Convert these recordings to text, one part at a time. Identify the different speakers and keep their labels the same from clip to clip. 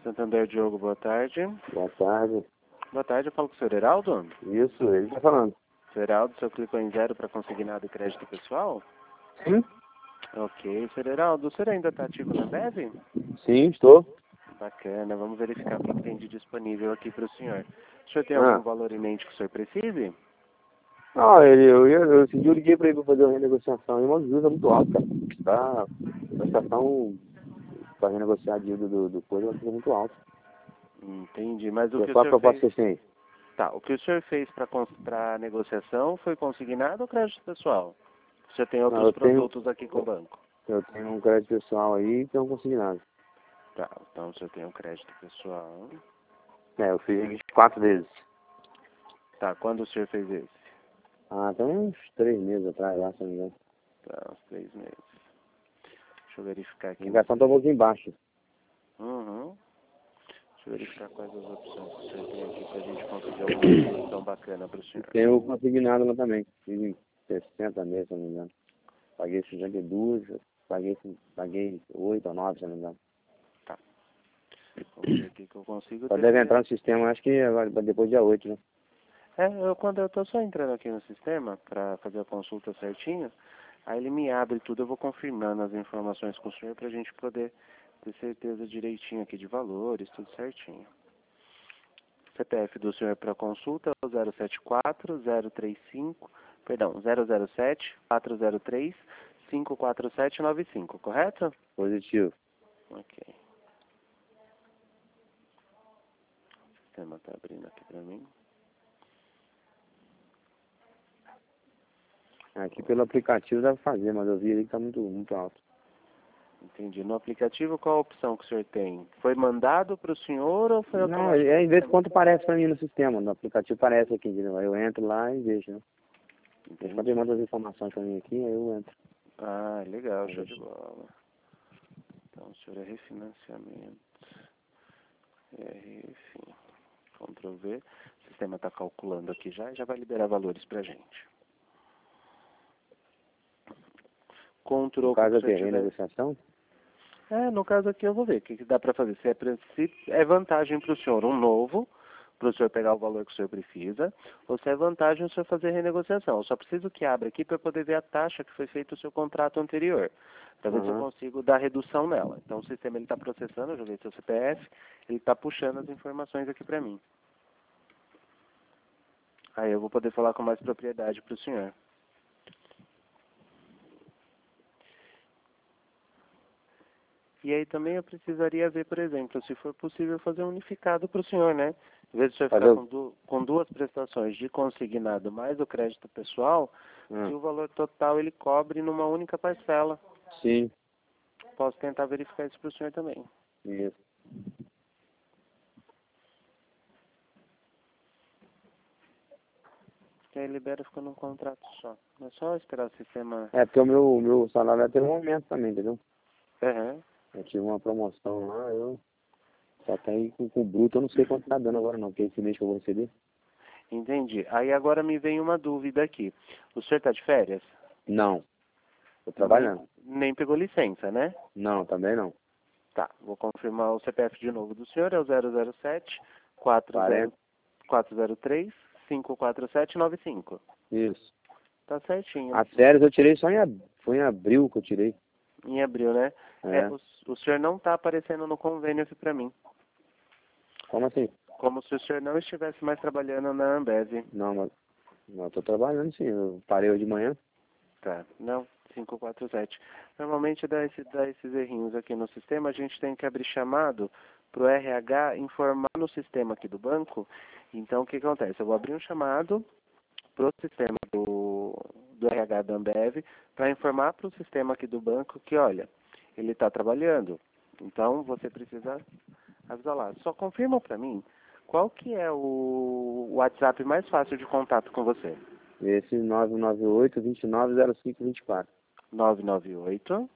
Speaker 1: Santander Diogo, boa tarde.
Speaker 2: Boa tarde.
Speaker 1: Boa tarde, eu falo com o senhor Heraldo.
Speaker 2: Isso, ele está falando.
Speaker 1: Senhor Heraldo, o senhor clicou em 0 para consignado e crédito pessoal?
Speaker 2: Sim?
Speaker 1: Ok, senhor Heraldo, o senhor ainda está ativo na Ambev?
Speaker 2: Sim, estou.
Speaker 1: Bacana, vamos verificar o que tem de disponível aqui para o senhor. O senhor tem algum valor em mente que o senhor precise?
Speaker 2: Não, esse dia eu liguei para ele para fazer uma renegociação, e o juros é muito alto, cara. Tá, a prestação para renegociar a dívida do coisa é muito alto.
Speaker 1: Entendi, mas o que o
Speaker 2: Qual a
Speaker 1: senhor
Speaker 2: proposta
Speaker 1: fez...
Speaker 2: que vocês têm?
Speaker 1: Tá, o que o senhor fez para a negociação foi consignado ou crédito pessoal? O senhor tem
Speaker 2: Não,
Speaker 1: outros produtos aqui com o banco?
Speaker 2: eu tenho um crédito pessoal aí e tenho um consignado.
Speaker 1: Tá, então o senhor tem um crédito pessoal.
Speaker 2: Eu fiz 4 vezes.
Speaker 1: Tá, quando o senhor fez esse?
Speaker 2: Tem uns 3 meses atrás, lá, se não me engano.
Speaker 1: Tá, uns 3 meses. Deixa eu verificar
Speaker 2: A
Speaker 1: aqui.
Speaker 2: ligação está um pouquinho baixa.
Speaker 1: Uhum. Deixa eu verificar quais as opções que o senhor tem aqui pra gente conseguir alguma solução bacana pro senhor.
Speaker 2: Tem o consignado lá também. Fiz em 60 meses, se não me engano. Paguei 52, paguei 8 ou 9, se não me engano.
Speaker 1: Tá. Vamos ver aqui que eu consigo
Speaker 2: Só
Speaker 1: ter.
Speaker 2: deve entrar no sistema, acho que agora, depois do dia 8, né?
Speaker 1: Quando eu tô só entrando aqui no sistema pra fazer a consulta certinho, aí ele me abre tudo, eu vou confirmando as informações com o senhor pra gente poder ter certeza direitinho aqui de valores, tudo certinho. CPF do senhor para consulta é o 074-035, perdão, 007-403-54795, correto?
Speaker 2: Positivo.
Speaker 1: Ok. O sistema está abrindo aqui para mim.
Speaker 2: Aqui pelo aplicativo dá pra fazer, mas eu vi ali que tá muito alto.
Speaker 1: Entendi. No aplicativo, qual a opção que o senhor tem? Foi mandado para o senhor ou foi
Speaker 2: Não,
Speaker 1: automático?
Speaker 2: em vez de quanto aparece pra mim no sistema, no aplicativo aparece aqui, entendeu? Aí eu entro lá e vejo, né? Eles podem mandar as informações pra mim aqui, aí eu entro.
Speaker 1: Ah, legal, show de bola. Então, o senhor é refinanciamento. RF. Ctrl V. O sistema está calculando aqui já e já vai liberar valores para a gente.
Speaker 2: No caso aqui, renegociação?
Speaker 1: No caso aqui eu vou ver o que dá para fazer. Se é vantagem para o senhor um novo, para o senhor pegar o valor que o senhor precisa, ou se é vantagem o senhor fazer renegociação. Eu só preciso que abra aqui para poder ver a taxa que foi feito o seu contrato anterior, para ver se eu consigo dar redução nela. Então o sistema está processando, eu joguei seu CPF, ele está puxando as informações aqui para mim. Aí eu vou poder falar com mais propriedade para o senhor. E aí também eu precisaria ver, por exemplo, se for possível fazer um unificado para o senhor, né? Em vez de o senhor ficar com duas prestações de consignado mais o crédito pessoal, se o valor total ele cobre numa única parcela.
Speaker 2: Sim.
Speaker 1: Posso tentar verificar isso para o senhor também.
Speaker 2: Isso.
Speaker 1: Que aí libera ficando num contrato só. É só esperar o sistema...
Speaker 2: Porque o meu salário vai ter um aumento também, entendeu?
Speaker 1: Uhum.
Speaker 2: Eu tive uma promoção lá, só tá aí com o bruto, eu não sei quanto tá dando agora não, porque esse mês que eu vou receber.
Speaker 1: Entendi. Aí agora me vem uma dúvida aqui. O senhor está de férias?
Speaker 2: Não. Tô trabalhando.
Speaker 1: Nem pegou licença, né?
Speaker 2: Não, também não.
Speaker 1: Tá, vou confirmar o CPF de novo do senhor, é o 007 403 54795.
Speaker 2: Isso.
Speaker 1: Tá certinho.
Speaker 2: As férias eu tirei foi em abril que eu tirei.
Speaker 1: Em abril, né? O senhor não tá aparecendo no convênio aqui pra mim.
Speaker 2: Como assim?
Speaker 1: Como se o senhor não estivesse mais trabalhando na Ambev.
Speaker 2: Não, mas eu tô trabalhando sim, eu parei hoje de manhã.
Speaker 1: Tá, não, 547. Normalmente dá esses errinhos aqui no sistema, a gente tem que abrir chamado pro RH informar no sistema aqui do banco. Então o que acontece? Eu vou abrir um chamado pro sistema do RH da Ambev para informar pro sistema aqui do banco que, olha, ele está trabalhando. Então você precisa avisar lá. Só confirma para mim qual que é o WhatsApp mais fácil de contato com você.
Speaker 2: Esse 998-290524.
Speaker 1: 998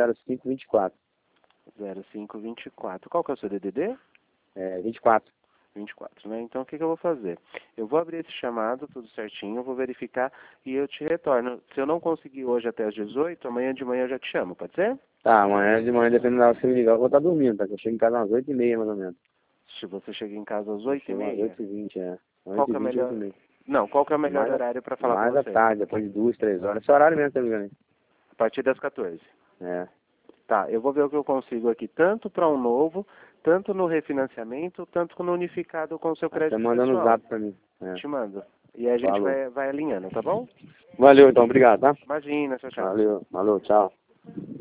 Speaker 2: 290524.
Speaker 1: 0524. Qual que é o seu DDD?
Speaker 2: 24.
Speaker 1: 24, né? Então, o que eu vou fazer? Eu vou abrir esse chamado, tudo certinho, eu vou verificar e eu te retorno. Se eu não conseguir hoje até as 18, amanhã de manhã eu já te chamo, pode ser?
Speaker 2: Tá, amanhã de manhã, dependendo da hora que você me ligar, eu vou estar dormindo, tá? Que eu chego em casa às 8h30, mais ou menos.
Speaker 1: Se você chega em casa às
Speaker 2: Eu
Speaker 1: 8 e
Speaker 2: chego às
Speaker 1: meia,
Speaker 2: 8h20, é.
Speaker 1: qual que é
Speaker 2: 8h20,
Speaker 1: melhor...
Speaker 2: 8h30.
Speaker 1: Não, qual que é o melhor
Speaker 2: Mais,
Speaker 1: horário para falar com
Speaker 2: mais à
Speaker 1: você?
Speaker 2: tarde, depois de 2, 3 horas. Esse horário mesmo, tá ligado?
Speaker 1: A partir das 14.
Speaker 2: É.
Speaker 1: Tá, eu vou ver o que eu consigo aqui, tanto para um novo, tanto no refinanciamento, tanto no unificado com o seu
Speaker 2: Aí você
Speaker 1: crédito
Speaker 2: manda no
Speaker 1: pessoal.
Speaker 2: zap pra mim. É.
Speaker 1: Te mando. E a gente
Speaker 2: Falou.
Speaker 1: vai alinhando, tá bom?
Speaker 2: Valeu, então, obrigado, tá?
Speaker 1: Imagina, tchau, tchau.
Speaker 2: Valeu, falou, tchau.